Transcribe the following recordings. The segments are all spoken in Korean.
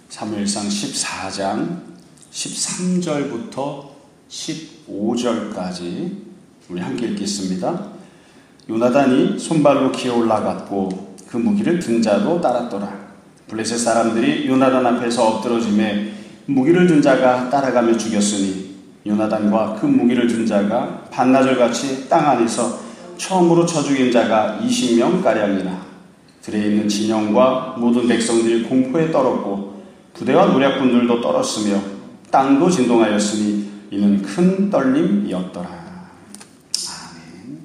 사무엘상 14장 13절부터 15절까지 우리 함께 읽겠습니다. 요나단이 손발로 기어 올라갔고 그 무기를 든 자도 따랐더라. 블레셋 사람들이 요나단 앞에서 엎드러짐에 무기를 든 자가 따라가며 죽였으니 요나단과 그 무기를 든 자가 반나절같이 땅 안에서 처음으로 쳐 죽인 자가 20명가량이라. 들에 있는 진영과 모든 백성들이 공포에 떨었고 부대와 노략군들도 떨었으며 땅도 진동하였으니 이는 큰 떨림이었더라. 아멘.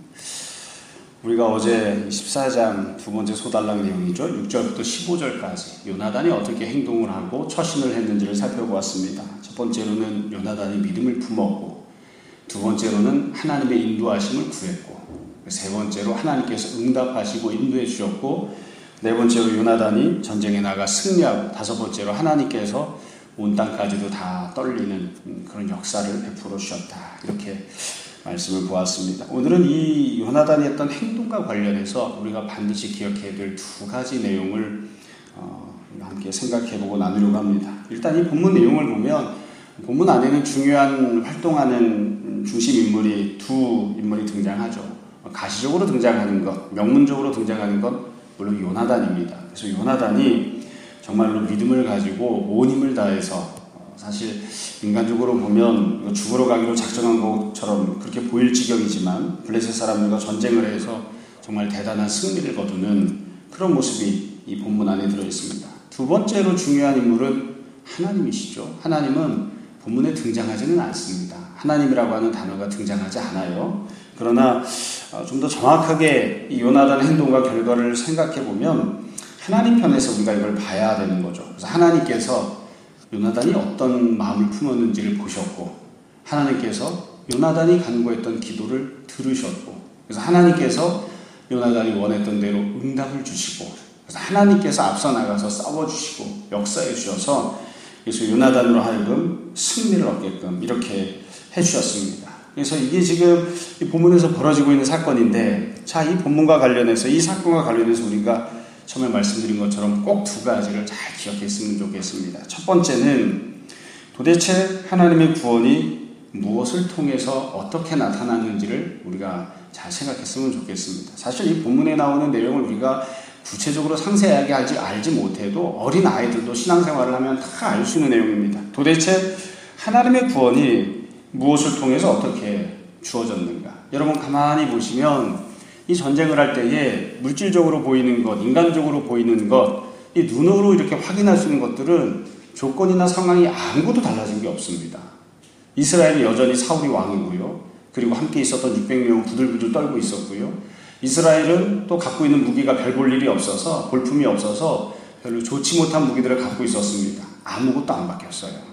우리가 어제 14장 두 번째 소달랑 내용이죠. 6절부터 15절까지 요나단이 어떻게 행동을 하고 처신을 했는지를 살펴보았습니다. 첫 번째로는 요나단이 믿음을 품었고, 두 번째로는 하나님의 인도하심을 구했고, 세 번째로 하나님께서 응답하시고 인도해 주셨고, 네 번째로 요나단이 전쟁에 나가 승리하고, 다섯 번째로 하나님께서 온 땅까지도 다 떨리는 그런 역사를 베풀어 주셨다. 이렇게 말씀을 보았습니다. 오늘은 이 요나단이 했던 행동과 관련해서 우리가 반드시 기억해야 될 두 가지 내용을 함께 생각해보고 나누려고 합니다. 일단 이 본문 내용을 보면 본문 안에는 중요한 활동하는 중심 인물이 두 인물이 등장하죠. 가시적으로 등장하는 것, 명문적으로 등장하는 것 물론 요나단입니다. 그래서 요나단이 정말로 믿음을 가지고 온 힘을 다해서, 사실 인간적으로 보면 죽으러 가기로 작정한 것처럼 그렇게 보일 지경이지만 블레셋 사람들과 전쟁을 해서 정말 대단한 승리를 거두는 그런 모습이 이 본문 안에 들어있습니다. 두 번째로 중요한 인물은 하나님이시죠. 하나님은 본문에 등장하지는 않습니다. 하나님이라고 하는 단어가 등장하지 않아요. 그러나 좀 더 정확하게 이 요나단의 행동과 결과를 생각해 보면 하나님 편에서 우리가 이걸 봐야 되는 거죠. 그래서 하나님께서 요나단이 어떤 마음을 품었는지를 보셨고, 하나님께서 요나단이 간구했던 기도를 들으셨고, 그래서 하나님께서 요나단이 원했던 대로 응답을 주시고, 그래서 하나님께서 앞서 나가서 싸워주시고 역사해 주셔서 그래서 요나단으로 하여금 승리를 얻게끔 이렇게 해주셨습니다. 그래서 이게 지금 이 본문에서 벌어지고 있는 사건인데, 자, 이 본문과 관련해서, 이 사건과 관련해서 우리가 처음에 말씀드린 것처럼 꼭 두 가지를 잘 기억했으면 좋겠습니다. 첫 번째는 도대체 하나님의 구원이 무엇을 통해서 어떻게 나타났는지를 우리가 잘 생각했으면 좋겠습니다. 사실 이 본문에 나오는 내용을 우리가 구체적으로 상세하게 알지 못해도 어린 아이들도 신앙생활을 하면 다 알 수 있는 내용입니다. 도대체 하나님의 구원이 무엇을 통해서 어떻게 주어졌는가? 여러분 가만히 보시면 이 전쟁을 할 때에 물질적으로 보이는 것, 인간적으로 보이는 것, 이 눈으로 이렇게 확인할 수 있는 것들은 조건이나 상황이 아무것도 달라진 게 없습니다. 이스라엘이 여전히 사울이 왕이고요. 그리고 함께 있었던 600명은 부들부들 떨고 있었고요. 이스라엘은 또 갖고 있는 무기가 별 볼 일이 없어서, 볼품이 없어서 별로 좋지 못한 무기들을 갖고 있었습니다. 아무것도 안 바뀌었어요.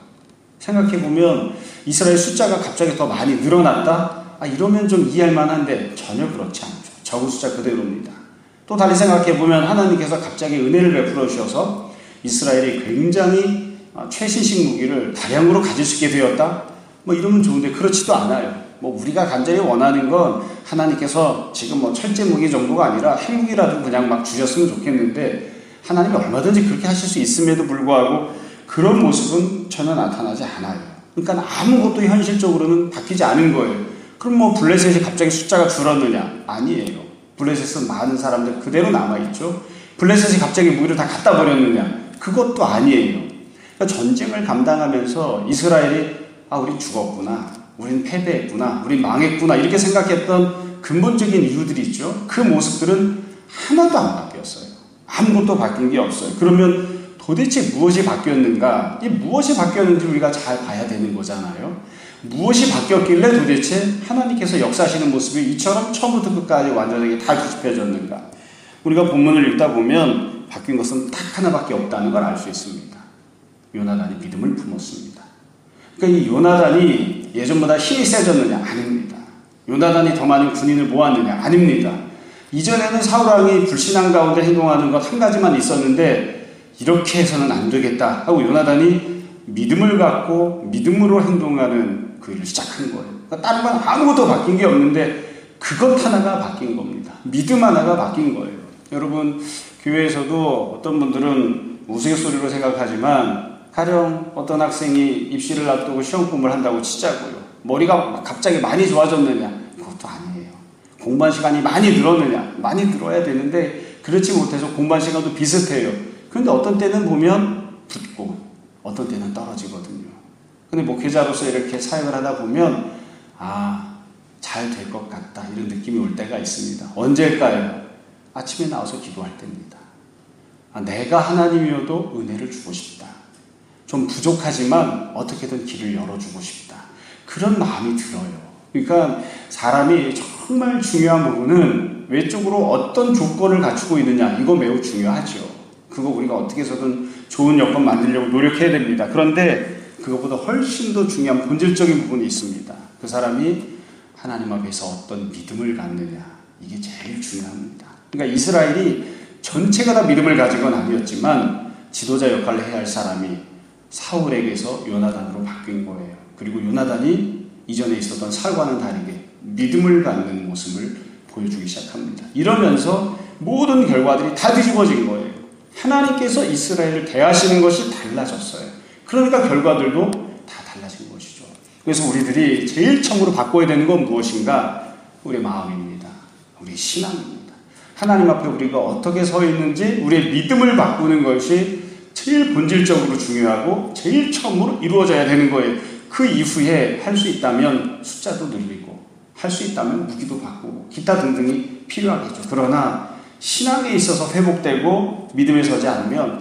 생각해보면 이스라엘 숫자가 갑자기 더 많이 늘어났다? 이러면 좀 이해할 만한데 전혀 그렇지 않죠. 적은 숫자 그대로입니다. 또 달리 생각해보면 하나님께서 갑자기 은혜를 베풀어 주셔서 이스라엘이 굉장히 최신식 무기를 다량으로 가질 수 있게 되었다? 이러면 좋은데 그렇지도 않아요. 우리가 간절히 원하는 건 하나님께서 지금 철제 무기 정도가 아니라 핵무기라도 그냥 막 주셨으면 좋겠는데, 하나님이 얼마든지 그렇게 하실 수 있음에도 불구하고 그런 모습은 전혀 나타나지 않아요. 그러니까 아무것도 현실적으로는 바뀌지 않은 거예요. 그럼 블레셋이 갑자기 숫자가 줄었느냐? 아니에요. 블레셋은 많은 사람들 그대로 남아있죠. 블레셋이 갑자기 무기를 다 갖다 버렸느냐? 그것도 아니에요. 그러니까 전쟁을 감당하면서 이스라엘이 우리 죽었구나, 우린 패배했구나, 우린 망했구나 이렇게 생각했던 근본적인 이유들이 있죠. 그 모습들은 하나도 안 바뀌었어요. 아무것도 바뀐 게 없어요. 그러면 도대체 무엇이 바뀌었는가? 이 무엇이 바뀌었는지 우리가 잘 봐야 되는 거잖아요. 무엇이 바뀌었길래 도대체 하나님께서 역사하시는 모습이 이처럼 처음부터 끝까지 완전하게 다 뒤집혀졌는가? 우리가 본문을 읽다 보면 바뀐 것은 딱 하나밖에 없다는 걸 알 수 있습니다. 요나단이 믿음을 품었습니다. 그러니까 이 요나단이 예전보다 힘이 세졌느냐? 아닙니다. 요나단이 더 많은 군인을 모았느냐? 아닙니다. 이전에는 사울왕이 불신앙 가운데 행동하는 것 한 가지만 있었는데 이렇게 해서는 안 되겠다 하고 요나단이 믿음을 갖고 믿음으로 행동하는 그 일을 시작한 거예요. 그러니까 다른 건 아무것도 바뀐 게 없는데 그것 하나가 바뀐 겁니다. 믿음 하나가 바뀐 거예요. 여러분 교회에서도 어떤 분들은 우스갯소리로 생각하지만 가령 어떤 학생이 입시를 앞두고 시험 공부를 한다고 치자고요. 머리가 갑자기 많이 좋아졌느냐? 그것도 아니에요. 공부한 시간이 많이 늘었느냐? 많이 늘어야 되는데 그렇지 못해서 공부한 시간도 비슷해요. 그런데 어떤 때는 보면 붙고 어떤 때는 떨어지거든요. 근데 목회자로서 이렇게 사역을 하다 보면 잘 될 것 같다 이런 느낌이 올 때가 있습니다. 언제일까요? 아침에 나와서 기도할 때입니다. 내가 하나님이어도 은혜를 주고 싶다. 좀 부족하지만 어떻게든 길을 열어주고 싶다. 그런 마음이 들어요. 그러니까 사람이 정말 중요한 부분은 외적으로 어떤 조건을 갖추고 있느냐, 이거 매우 중요하죠. 그거 우리가 어떻게 해서든 좋은 여건 만들려고 노력해야 됩니다. 그런데 그것보다 훨씬 더 중요한 본질적인 부분이 있습니다. 그 사람이 하나님 앞에서 어떤 믿음을 갖느냐, 이게 제일 중요합니다. 그러니까 이스라엘이 전체가 다 믿음을 가진 건 아니었지만 지도자 역할을 해야 할 사람이 사울에게서 요나단으로 바뀐 거예요. 그리고 요나단이 이전에 있었던 사울과는 다르게 믿음을 갖는 모습을 보여주기 시작합니다. 이러면서 모든 결과들이 다 뒤집어진 거예요. 하나님께서 이스라엘을 대하시는 것이 달라졌어요. 그러니까 결과들도 다 달라진 것이죠. 그래서 우리들이 제일 처음으로 바꿔야 되는 건 무엇인가? 우리의 마음입니다. 우리의 신앙입니다. 하나님 앞에 우리가 어떻게 서 있는지 우리의 믿음을 바꾸는 것이 제일 본질적으로 중요하고 제일 처음으로 이루어져야 되는 거예요. 그 이후에 할 수 있다면 숫자도 늘리고 할 수 있다면 무기도 바꾸고 기타 등등이 필요하겠죠. 그러나 신앙에 있어서 회복되고 믿음에 서지 않으면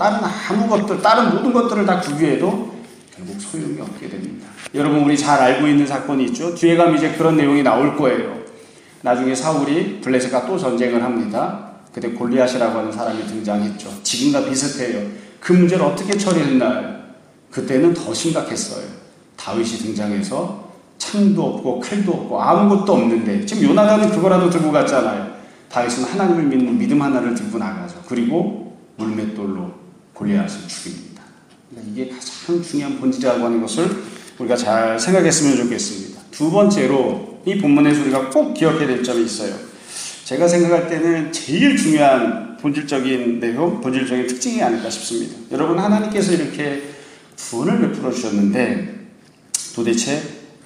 다른 모든 것들을 다 구비해도 결국 소용이 없게 됩니다. 여러분, 우리 잘 알고 있는 사건이 있죠. 뒤에 가면 이제 그런 내용이 나올 거예요. 나중에 사울이 블레셋과 또 전쟁을 합니다. 그때 골리앗이라고 하는 사람이 등장했죠. 지금과 비슷해요. 그 문제를 어떻게 처리했나요? 그때는 더 심각했어요. 다윗이 등장해서 창도 없고 칼도 없고 아무것도 없는데, 지금 요나단은 그거라도 들고 갔잖아요. 다윗은 하나님을 믿는 믿음 하나를 들고 나가죠. 그리고 물맷돌로 골리앗을 죽입니다. 그러니까 이게 가장 중요한 본질이라고 하는 것을 우리가 잘 생각했으면 좋겠습니다. 두 번째로 이 본문에서 우리가 꼭 기억해야 될 점이 있어요. 제가 생각할 때는 제일 중요한 본질적인 내용, 본질적인 특징이 아닐까 싶습니다. 여러분, 하나님께서 이렇게 구원을 베풀어 주셨는데 도대체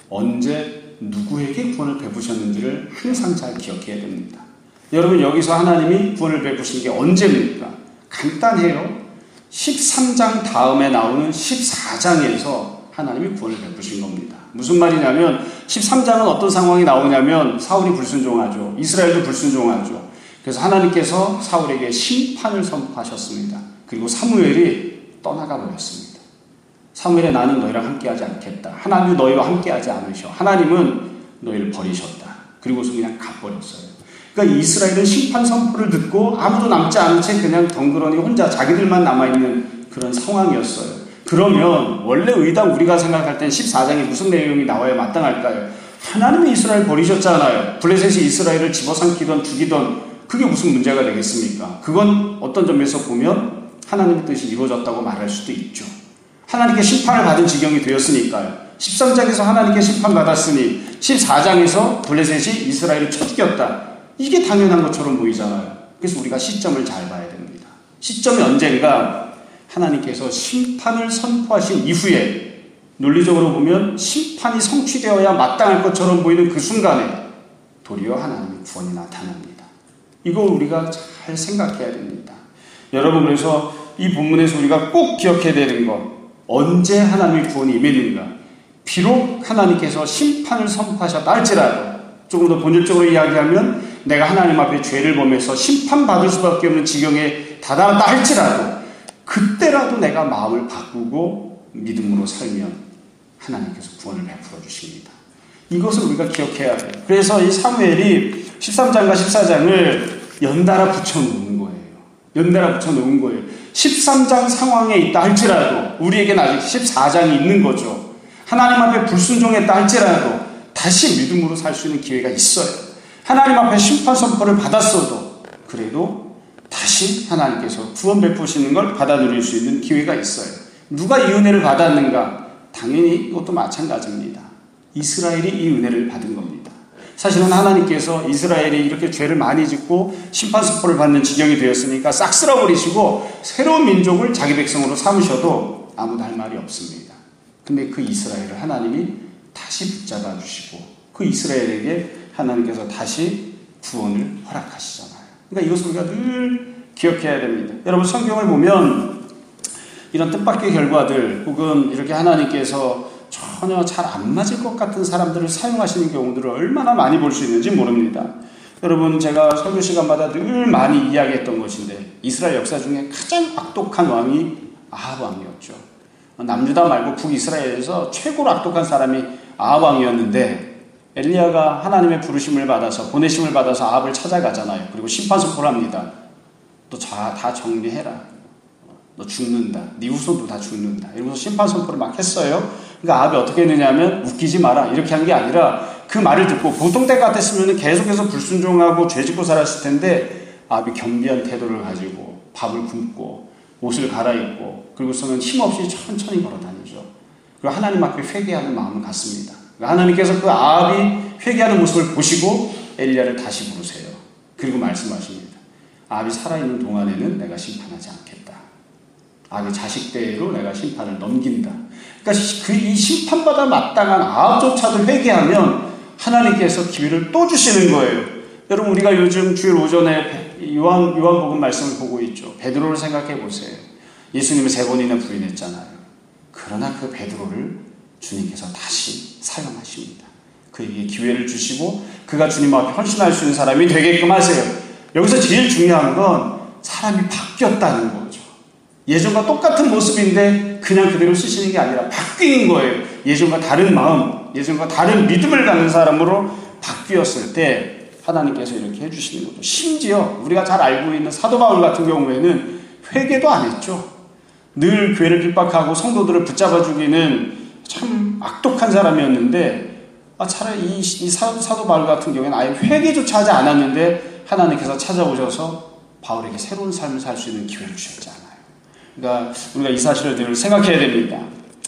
언제 누구에게 구원을 베푸셨는지를 항상 잘 기억해야 됩니다. 여러분, 여기서 하나님이 구원을 베푸신 게 언제입니까? 간단해요. 13장 다음에 나오는 14장에서 하나님이 구원을 베푸신 겁니다. 무슨 말이냐면 13장은 어떤 상황이 나오냐면 사울이 불순종하죠. 이스라엘도 불순종하죠. 그래서 하나님께서 사울에게 심판을 선포하셨습니다. 그리고 사무엘이 떠나가 버렸습니다. 사무엘에 나는 너희랑 함께하지 않겠다. 하나님은 너희와 함께하지 않으셔. 하나님은 너희를 버리셨다. 그리고서 그냥 가버렸어요. 그러니까 이스라엘은 심판 선포를 듣고 아무도 남지 않은 채 그냥 덩그러니 혼자 자기들만 남아있는 그런 상황이었어요. 그러면 원래 의당 우리가 생각할 땐 14장에 무슨 내용이 나와야 마땅할까요? 하나님이 이스라엘 버리셨잖아요. 블레셋이 이스라엘을 집어삼키던 죽이던 그게 무슨 문제가 되겠습니까? 그건 어떤 점에서 보면 하나님의 뜻이 이루어졌다고 말할 수도 있죠. 하나님께 심판을 받은 지경이 되었으니까요. 13장에서 하나님께 심판받았으니 14장에서 블레셋이 이스라엘을 쳐 죽였다. 이게 당연한 것처럼 보이잖아요. 그래서 우리가 시점을 잘 봐야 됩니다. 시점이 언젠가 하나님께서 심판을 선포하신 이후에 논리적으로 보면 심판이 성취되어야 마땅할 것처럼 보이는 그 순간에 도리어 하나님의 구원이 나타납니다. 이걸 우리가 잘 생각해야 됩니다. 여러분, 그래서 이 본문에서 우리가 꼭 기억해야 되는 것, 언제 하나님의 구원이 임했는가? 비록 하나님께서 심판을 선포하셨다 할지라도, 조금 더 본질적으로 이야기하면 내가 하나님 앞에 죄를 범해서 심판받을 수밖에 없는 지경에 다다랐다 할지라도 그때라도 내가 마음을 바꾸고 믿음으로 살면 하나님께서 구원을 베풀어 주십니다. 이것을 우리가 기억해야 돼요. 그래서 이 사무엘이 13장과 14장을 연달아 붙여놓은 거예요. 연달아 붙여놓은 거예요. 13장 상황에 있다 할지라도 우리에게는 아직 14장이 있는 거죠. 하나님 앞에 불순종했다 할지라도 다시 믿음으로 살 수 있는 기회가 있어요. 하나님 앞에 심판 선포를 받았어도 그래도 다시 하나님께서 구원 베푸시는 걸 받아 누릴 수 있는 기회가 있어요. 누가 이 은혜를 받았는가? 당연히 이것도 마찬가지입니다. 이스라엘이 이 은혜를 받은 겁니다. 사실은 하나님께서 이스라엘이 이렇게 죄를 많이 짓고 심판 선포를 받는 지경이 되었으니까 싹 쓸어버리시고 새로운 민족을 자기 백성으로 삼으셔도 아무도 할 말이 없습니다. 근데 그 이스라엘을 하나님이 다시 붙잡아 주시고 그 이스라엘에게 하나님께서 다시 구원을 허락하시잖아요. 그러니까 이것을 우리가 늘 기억해야 됩니다. 여러분 성경을 보면 이런 뜻밖의 결과들 혹은 이렇게 하나님께서 전혀 잘 안 맞을 것 같은 사람들을 사용하시는 경우들을 얼마나 많이 볼 수 있는지 모릅니다. 여러분 제가 설교 시간마다 늘 많이 이야기했던 것인데 이스라엘 역사 중에 가장 악독한 왕이 아합 왕이었죠. 남유다 말고 북이스라엘에서 최고로 악독한 사람이 아합 왕이었는데 엘리야가 하나님의 부르심을 받아서 보내심을 받아서 아합을 찾아가잖아요. 그리고 심판 선포를 합니다. 너 다 정리해라. 너 죽는다. 네 후손도 다 죽는다. 이러면서 심판 선포를 막 했어요. 그러니까 아합이 어떻게 했느냐면 웃기지 마라 이렇게 한 게 아니라 그 말을 듣고 보통 때 같았으면 계속해서 불순종하고 죄짓고 살았을 텐데 아합이 경비한 태도를 가지고 밥을 굶고 옷을 갈아입고 그리고서는 힘없이 천천히 걸어 다니죠. 그리고 하나님 앞에 회개하는 마음을 갖습니다. 그러니까 하나님께서 그 아합이 회개하는 모습을 보시고 엘리야를 다시 부르세요. 그리고 말씀하십니다. 아합이 살아있는 동안에는 내가 심판하지 않겠다. 아합의 자식대로 내가 심판을 넘긴다. 그러니까 이 심판받아 마땅한 아합조차도 회개하면 하나님께서 기회를 또 주시는 거예요. 여러분 우리가 요즘 주일 오전에 요한복음 말씀을 보고 있죠. 베드로를 생각해 보세요. 예수님을 3번이나 부인했잖아요. 그러나 그 베드로를 주님께서 다시 사용하십니다. 그에게 기회를 주시고 그가 주님 앞에 헌신할 수 있는 사람이 되게끔 하세요. 여기서 제일 중요한 건 사람이 바뀌었다는 거죠. 예전과 똑같은 모습인데 그냥 그대로 쓰시는 게 아니라 바뀌는 거예요. 예전과 다른 마음, 예전과 다른 믿음을 갖는 사람으로 바뀌었을 때 하나님께서 이렇게 해주시는 거죠. 심지어 우리가 잘 알고 있는 사도 바울 같은 경우에는 회개도 안 했죠. 늘 교회를 핍박하고 성도들을 붙잡아 주기는 참 악독한 사람이었는데 차라리 이 사도 바울 같은 경우에는 아예 회개조차 하지 않았는데 하나님께서 찾아오셔서 바울에게 새로운 삶을 살 수 있는 기회를 주셨잖아요. 그러니까 우리가 이 사실을 늘 생각해야 됩니다.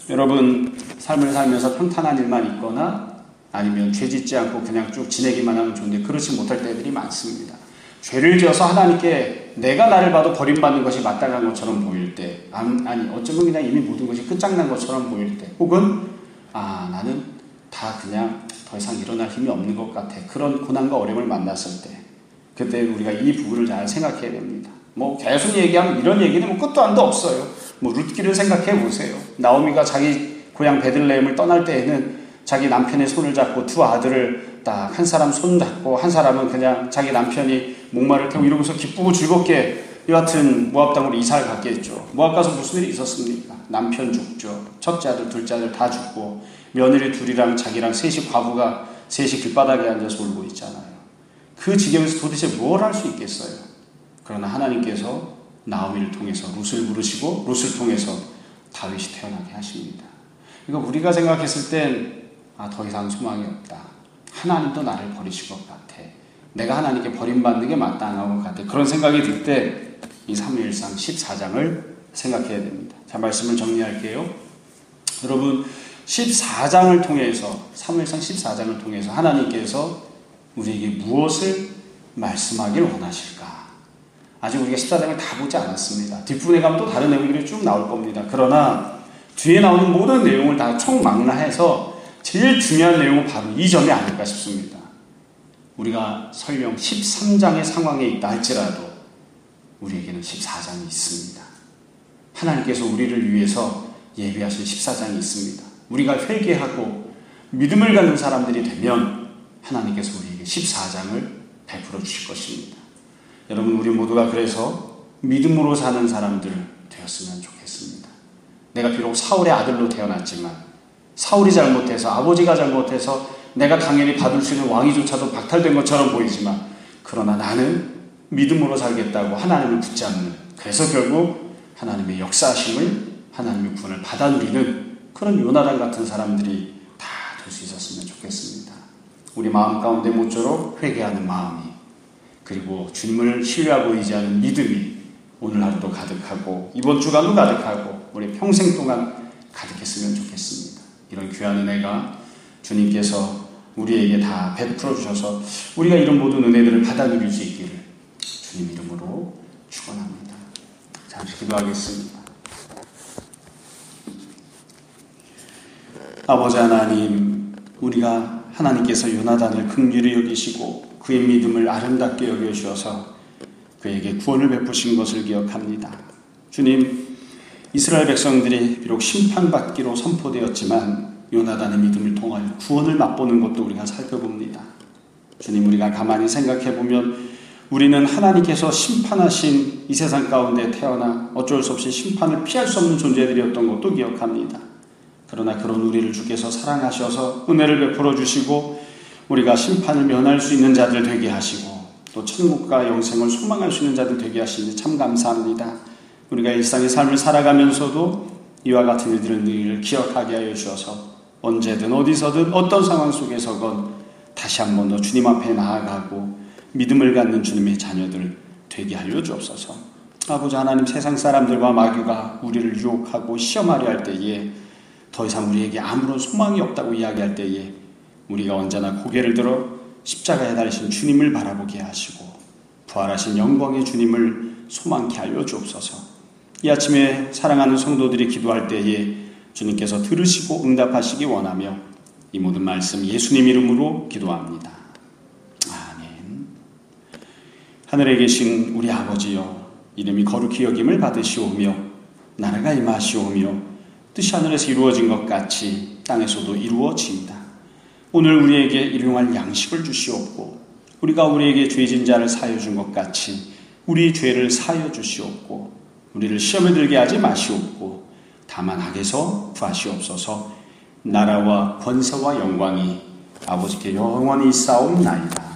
여러분 삶을 살면서 평탄한 일만 있거나 아니면 죄 짓지 않고 그냥 쭉 지내기만 하면 좋은데 그렇지 못할 때들이 많습니다. 죄를 지어서 하나님께 내가 나를 봐도 버림받는 것이 마땅한 것처럼 보일 때 아니 어쩌면 그냥 이미 모든 것이 끝장난 것처럼 보일 때 혹은 나는 다 그냥 더 이상 일어날 힘이 없는 것 같아. 그런 고난과 어려움을 만났을 때 그때 우리가 이 부분을 잘 생각해야 됩니다. 계속 얘기하면 이런 얘기는 끝도 안도 없어요. 룻기를 생각해 보세요. 나오미가 자기 고향 베들레헴을 떠날 때에는 자기 남편의 손을 잡고 두 아들을 딱 한 사람 손 잡고 한 사람은 그냥 자기 남편이 목마를 태우고 이러면서 기쁘고 즐겁게 여하튼 모압 땅으로 이사를 갔게 했죠. 모압 가서 무슨 일이 있었습니까? 남편 죽죠. 첫째 아들, 둘째 아들 다 죽고 며느리 둘이랑 자기랑 과부가 셋이 길바닥에 앉아서 울고 있잖아요. 그 지경에서 도대체 뭘 할 수 있겠어요? 그러나 하나님께서 나오미를 통해서 룻을 부르시고 룻을 통해서 다윗이 태어나게 하십니다. 그러니까 우리가 생각했을 땐 더 이상 소망이 없다. 하나님도 나를 버리실 것 같아. 내가 하나님께 버림받는 게 마땅한 것 같아. 그런 생각이 들 때 이 사무엘상 14장을 생각해야 됩니다. 자, 말씀을 정리할게요. 여러분 14장을 통해서 사무엘상 14장을 통해서 하나님께서 우리에게 무엇을 말씀하길 원하실까? 아직 우리가 14장을 다 보지 않았습니다. 뒷부분에 가면 또 다른 내용들이 쭉 나올 겁니다. 그러나 뒤에 나오는 모든 내용을 다 총망라해서 제일 중요한 내용은 바로 이 점이 아닐까 싶습니다. 우리가 설령 13장의 상황에 있다 할지라도 우리에게는 14장이 있습니다. 하나님께서 우리를 위해서 예비하신 14장이 있습니다. 우리가 회개하고 믿음을 갖는 사람들이 되면 하나님께서 우리에게 14장을 베풀어 주실 것입니다. 여러분 우리 모두가 그래서 믿음으로 사는 사람들 되었으면 좋겠습니다. 내가 비록 사울의 아들로 태어났지만 사울이 잘못해서 아버지가 잘못해서 내가 당연히 받을 수 있는 왕위조차도 박탈된 것처럼 보이지만 그러나 나는 믿음으로 살겠다고 하나님을 붙잡는 그래서 결국 하나님의 역사하심을 하나님의 구원을 받아 누리는 그런 요나단 같은 사람들이 다 될 수 있었으면 좋겠습니다. 우리 마음 가운데 모쪼록 회개하는 마음이 그리고 주님을 신뢰하고 의지하는 믿음이 오늘 하루도 가득하고 이번 주간도 가득하고 우리 평생 동안 가득했으면 좋겠습니다. 이런 귀한 은혜가 주님께서 우리에게 다 베풀어 주셔서 우리가 이런 모든 은혜들을 받아 누릴 수 있기를 주님 이름으로 축원합니다. 잠시 기도하겠습니다. 아버지 하나님, 우리가 하나님께서 요나단을 긍휼히 여기시고 그의 믿음을 아름답게 여겨주셔서 그에게 구원을 베푸신 것을 기억합니다. 주님, 이스라엘 백성들이 비록 심판받기로 선포되었지만 요나단의 믿음을 통하여 구원을 맛보는 것도 우리가 살펴봅니다. 주님, 우리가 가만히 생각해보면 우리는 하나님께서 심판하신 이 세상 가운데 태어나 어쩔 수 없이 심판을 피할 수 없는 존재들이었던 것도 기억합니다. 그러나 그런 우리를 주께서 사랑하셔서 은혜를 베풀어 주시고 우리가 심판을 면할 수 있는 자들 되게 하시고 또 천국과 영생을 소망할 수 있는 자들 되게 하시니 참 감사합니다. 우리가 일상의 삶을 살아가면서도 이와 같은 일들을 늘 기억하게 하여 주셔서 언제든 어디서든 어떤 상황 속에서건 다시 한 번 더 주님 앞에 나아가고 믿음을 갖는 주님의 자녀들 되게 하여 주옵소서. 아버지 하나님, 세상 사람들과 마귀가 우리를 유혹하고 시험하려 할 때에 더 이상 우리에게 아무런 소망이 없다고 이야기할 때에 우리가 언제나 고개를 들어 십자가에 달리신 주님을 바라보게 하시고 부활하신 영광의 주님을 소망케 하여 주옵소서. 이 아침에 사랑하는 성도들이 기도할 때에 주님께서 들으시고 응답하시기 원하며 이 모든 말씀 예수님 이름으로 기도합니다. 아멘. 하늘에 계신 우리 아버지여, 이름이 거룩히 여김을 받으시오며 나라가 임하시오며 뜻이 하늘에서 이루어진 것 같이 땅에서도 이루어지이다. 오늘 우리에게 일용할 양식을 주시옵고 우리가 우리에게 죄진 자를 사하여 준 것 같이 우리 죄를 사하여 주시옵고 우리를 시험에 들게 하지 마시옵고 다만 악에서 구하시옵소서. 나라와 권세와 영광이 아버지께 영원히 있사옵나이다.